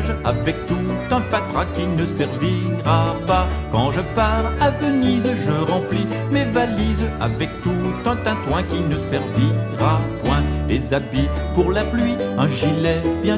bagages avec tout un fatras qui ne servira pas. Quand je pars à Venise, je remplis mes valises avec tout un tintouin qui ne servira point. Les habits pour la pluie, un gilet bien